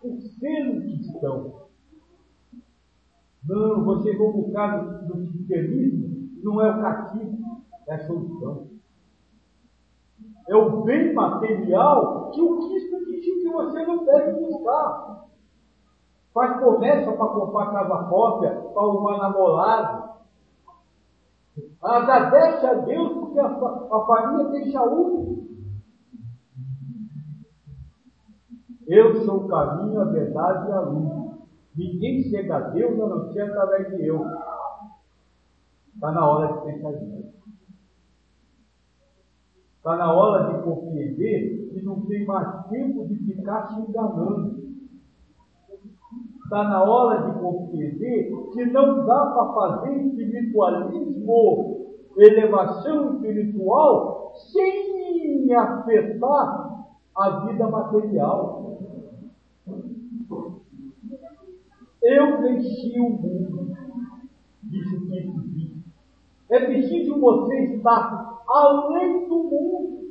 o selo cristão. Não, vocês vão buscar no cristianismo, não é o castigo, é a solução. É o bem material que o Cristo disse que você não deve buscar. Faz promessa para comprar casa própria, para arrumar namorado. Agradece a Deus porque a família tem saúde. Eu sou o caminho, a verdade e a luz. Ninguém chega a Deus a não ser através de eu. Está na hora de pensar nisso. Está na hora de compreender que não tem mais tempo de ficar se enganando. Está na hora de compreender que não dá para fazer espiritualismo, elevação espiritual, sem afetar a vida material. Eu venci o mundo, disse o Cristo disse. É preciso você estar além do mundo.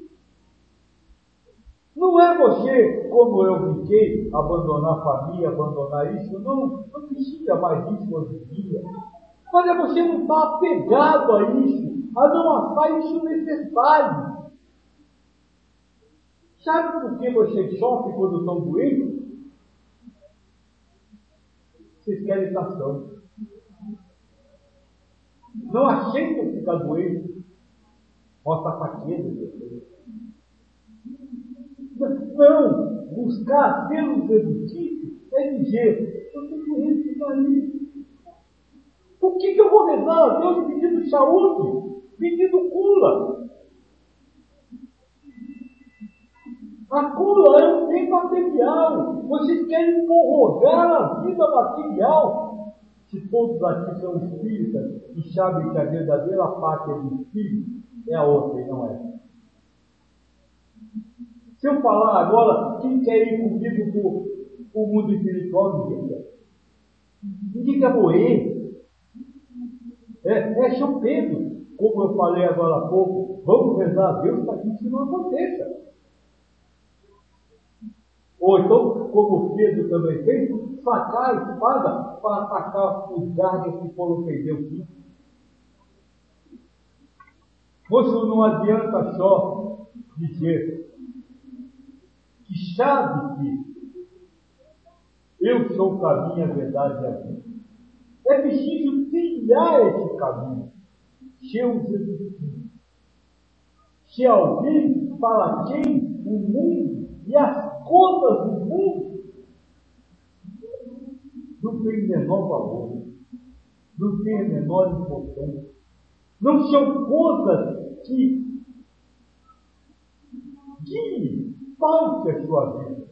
Não é você, como eu fiquei, abandonar a família, abandonar isso. Não precisa mais disso hoje em dia. Mas é você não estar apegado a isso, a não achar isso necessário. Sabe por que vocês sofrem quando estão doentes? Vocês querem estar sãos. Não aceitam ficar doente. Mostra a fraqueza de vocês. Não, buscar pelos benefícios é dizer, eu estou doente, está aí. Por que eu vou rezar a Deus pedindo saúde, pedindo cura? A cura é um bem material. Vocês querem prorrogar a vida material. Se todos aqui são espíritas e sabem que a verdadeira pátria do espírito é a outra e não é. Se eu falar agora, quem quer ir comigo para o mundo espiritual, ninguém quer. Ninguém quer morrer. É São Pedro, como eu falei agora há pouco, vamos rezar a Deus para que isso não aconteça. Ou então, como Pedro também fez, sacar a espada para atacar os guardas que foram perder o Cristo. Moço, não adianta só dizer que sabe que eu sou o caminho, a verdade e a vida. É preciso trilhar esse caminho. Se alguém para quem o mundo e as contas do mundo não tem menor valor, não tem a menor importância, não são contas que paute a sua vida.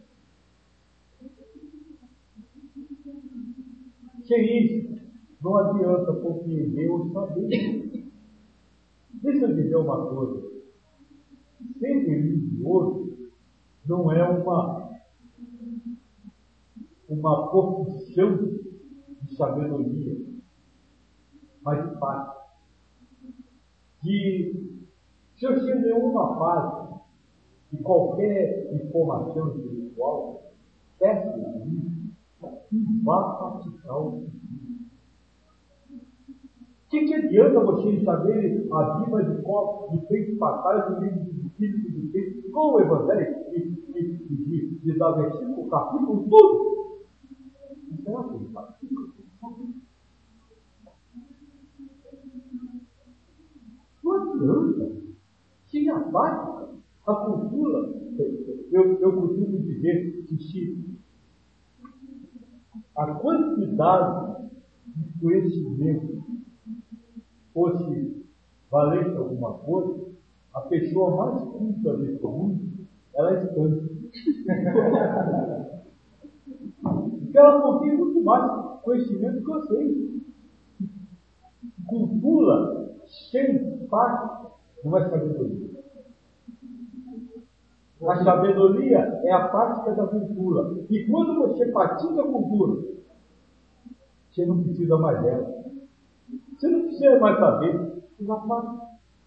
Sem isso, não adianta compreender ou saber. Deixa eu dizer uma coisa. Ser religioso não é uma profissão de sabedoria, mas de paz. Que se você ler uma parte de qualquer informação espiritual, peça o livro e vá praticar o que que adianta vocês saberem a Bíblia de frente para trás, do livro do Espírito de Deus, igual o Evangelho, de dar versículo, capítulo, tudo? Não é aquele capítulo. Não adianta. Se a prática, a cultura, eu costumo dizer que se a quantidade de conhecimento fosse valente alguma coisa, a pessoa mais culta desse mundo, ela é distante. Porque ela contém muito mais conhecimento que vocês. Cultura sem parte não é sabedoria. A sabedoria é a prática da cultura. E quando você pratica a cultura, você não precisa mais dela. Você não precisa mais saber. Você já faz.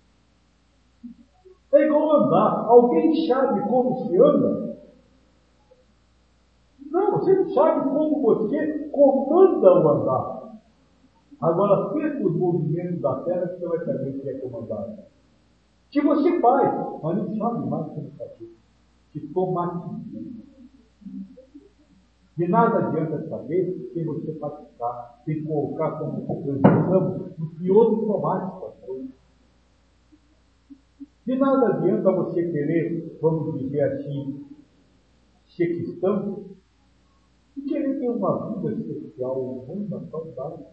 É igual andar. Alguém sabe como se anda? Não, você não sabe como você comanda o andar. Agora, pensa os movimentos da terra que você vai saber o que é comandado. Que você faz, mas não sabe mais como fazer. Que tomatiza. De nada adianta saber sem você praticar, sem colocar, como nós no piloto automático as coisas. De nada adianta você querer, vamos dizer assim, ser cristão e querer ter uma vida social humana saudável.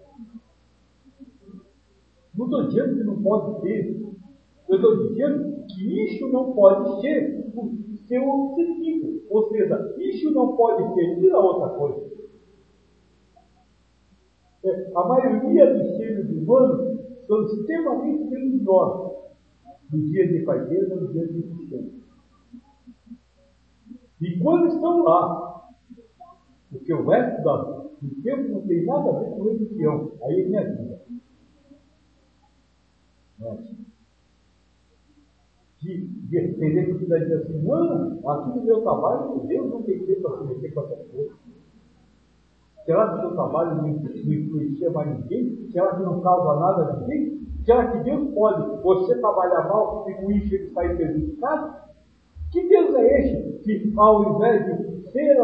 Não estou dizendo que não pode ter. Eu estou dizendo que isso não pode ser o seu objetivo. Ou seja, isso não pode servir a outra coisa. A maioria dos seres humanos são extremamente religiosos. No dia de paisagem, no dia de cristiano. E quando estão lá, porque o resto do tempo não tem nada a ver com religião, aí é minha vida. De entender que você dizer assim, não, aqui no meu trabalho, Deus não tem tempo para se meter com essas coisas. Será que o seu trabalho não influencia mais ninguém? Será que não causa nada a ninguém? Será que Deus pode, você trabalhar mal e com isso ele sair prejudicado? Que Deus é esse que, ao invés de ser